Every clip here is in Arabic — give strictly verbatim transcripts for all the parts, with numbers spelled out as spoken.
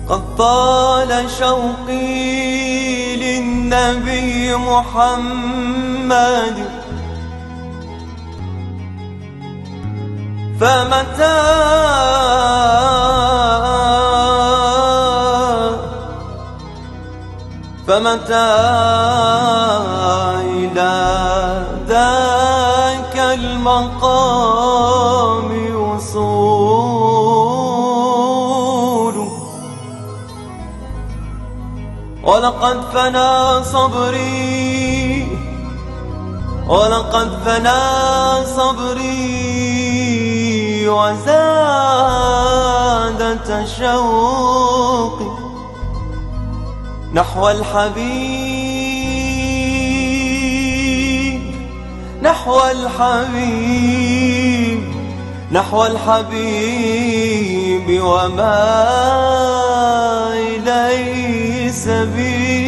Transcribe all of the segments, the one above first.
قد طال شوقي للنبي محمد، فمتى فمتى إلى ذاك المقام وصول. ولقد فنى صبري ولقد فنى صبري وزاد تشوقي نحو الحبيب نحو الحبيب نحو الحبيب وما إليه سبيل.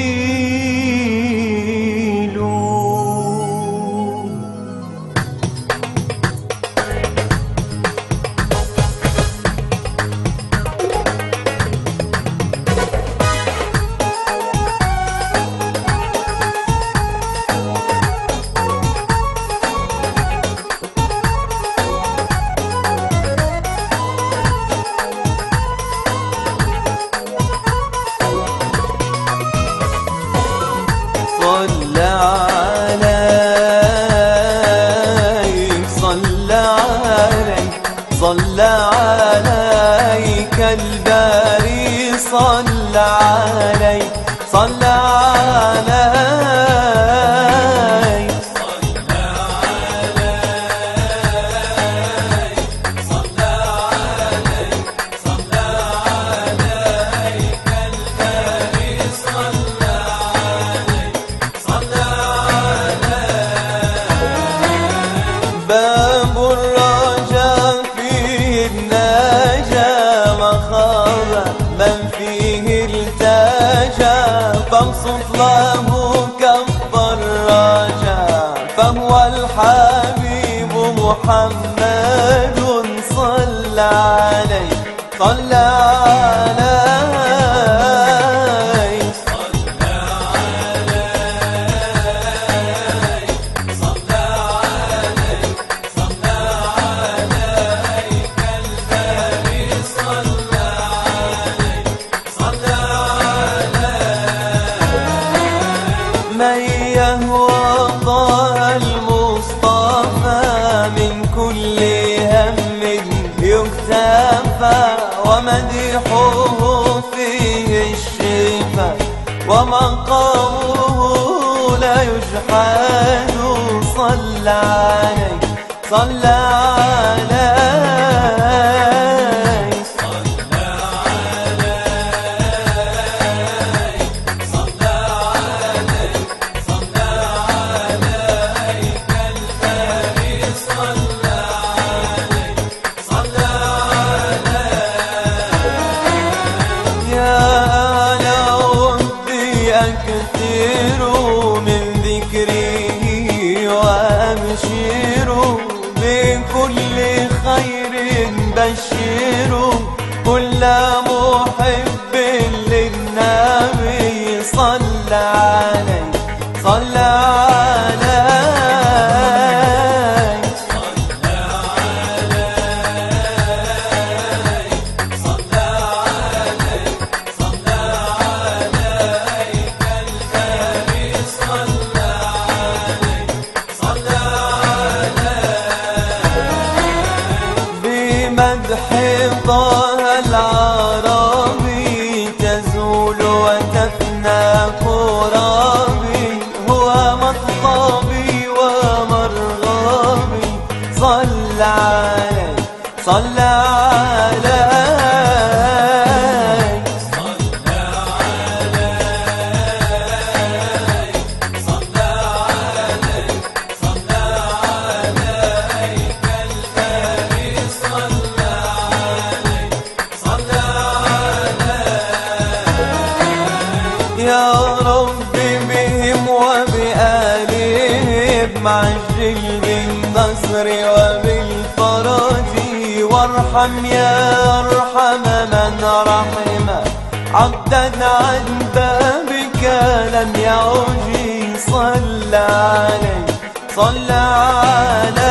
صلى عليك صلى عليك صلى عليك الباري، صلى عليك صلى عليك صلى عليك صلى عليك صلى عليك الباري، صلى باب الرجاء فيه النجا، وخاب من فيه التجا، فابسط له كف الرجاء فهو الحبيب محمد، صلى عليه صلى عليه من يهوى طه المصطفى من كل هم يكتفى، ومديحه فيه الشفاء ومقامه لا يجحد، صلى عليه صلى عليه أكثروا من ذكره وأبشروا بكل خير، بشروا كل محب للنبي، صلى عليه صلى عليه مدح طه العربي تزول وتفنى كرابي، هو مطلبي ومرغبي، صلى عليه صلى عليه يا رب بهم وبآلهم عجل بالنصر وبالفرج، وارحم يا أرحم من رحم عليه صلى عليه